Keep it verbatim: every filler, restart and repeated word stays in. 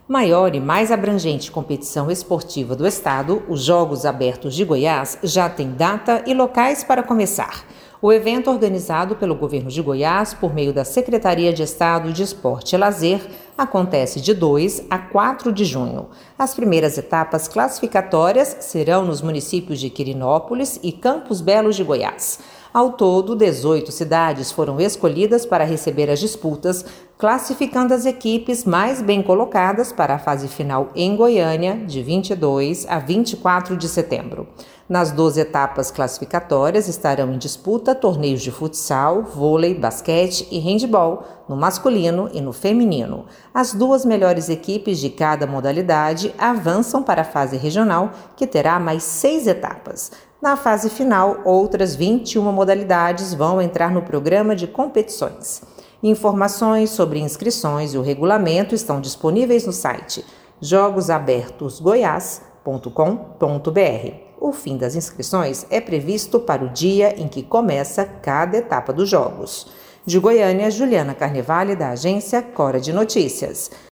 Maior e mais abrangente competição esportiva do estado, os Jogos Abertos de Goiás já tem data e locais para começar. O evento, organizado pelo governo de Goiás por meio da Secretaria de Estado de Esporte e Lazer, acontece de dois a quatro de junho. As primeiras etapas classificatórias serão nos municípios de Quirinópolis e Campos Belos de Goiás. Ao todo, dezoito cidades foram escolhidas para receber as disputas, classificando as equipes mais bem colocadas para a fase final em Goiânia, de vinte e dois a vinte e quatro de setembro. Nas doze etapas classificatórias estarão em disputa torneios de futsal, vôlei, basquete e handebol, no masculino e no feminino. As duas melhores equipes de cada modalidade avançam para a fase regional, que terá mais seis etapas. Na fase final, outras vinte e uma modalidades vão entrar no programa de competições. Informações sobre inscrições e o regulamento estão disponíveis no site jogos abertos goiás ponto com ponto br. O fim das inscrições é previsto para o dia em que começa cada etapa dos Jogos. De Goiânia, Juliana Carnevale, da agência Cora de Notícias.